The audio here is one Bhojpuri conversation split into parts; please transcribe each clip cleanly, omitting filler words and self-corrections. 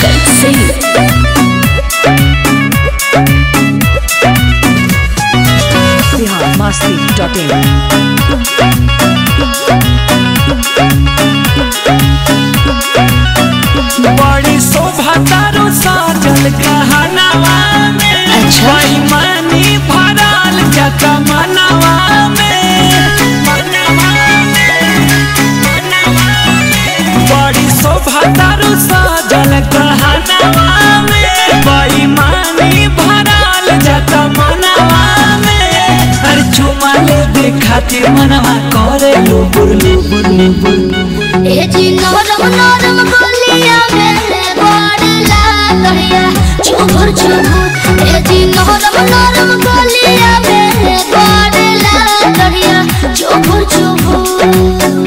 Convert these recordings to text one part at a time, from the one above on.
Chanchal Singh. biharmasti.in. बड़ी शोभा तारो साजल गहनावा में, अच्छा। बेईमानी भरल जत मनवा में, बड़ी शोभा तारो साजल गहनावा में, बेईमानी भरल जत मनवा में। हर चुमा लेबे खातिर मनवा करे लुबुर लुबुर लुबुर। ए जी नरम नरम गलिया में बड़ला कहिया चुभुर चुभुर। ए जी नरम नरम गलिया में बड़ला कहिया चुभुर चुभुर।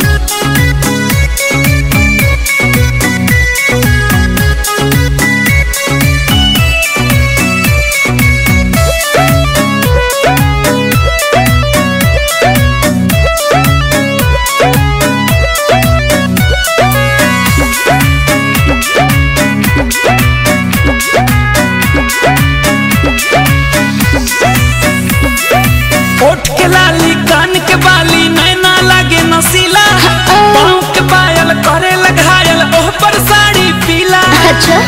ओठ के लाली कान के बाली नैना लागे नसीला, पाँव के पायल करे घायल ओह पर साड़ी पीला। अच्छा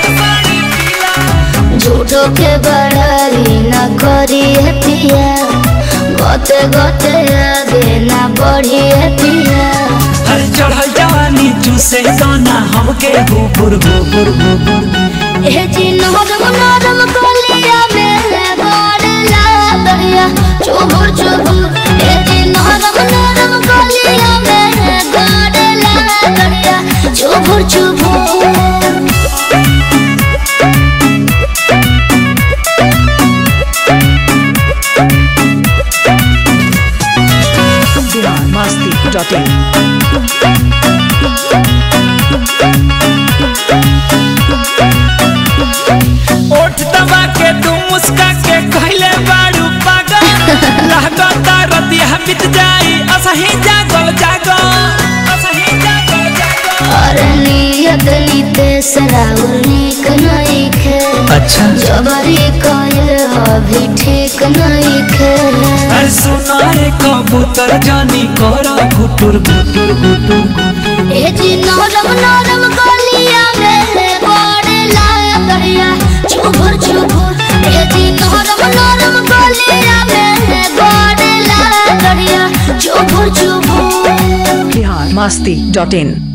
झूठो के बड़ाई न करी है पिया, गोते गोते आगे न बढ़ी है पिया। हर चढ़ल जवानी चूसे गाना हमके हुबुर हुबुर हुबुर। ए जी नरम नरम गलिया में बड़ला कहिया चुभुर चुभुर। ए जी नरम नरम गलिया में बड़ला कहिया चुभुर चुभुर। biharmasti.in. ओठ दबा के तू मुस्का के कहले बारू पागल, लागता रतिया बीत जाई असही जागल जागल, असही जागल जागल। और नियत नितेश राउर नीक नहीं खे, अच्छा जबरी कहे अभी ठीक नहीं खे। अरे सुनाए कबूतर जानी करा घुटुर घुटुर घुटुर घुटुर। ए जी नरम नरम गलिया में बड़ला कहिया चुभुर चुभुर। ए जी नरम नरम गलिया में बड़ला कहिया चुभुर चुभुर। biharmasti.in.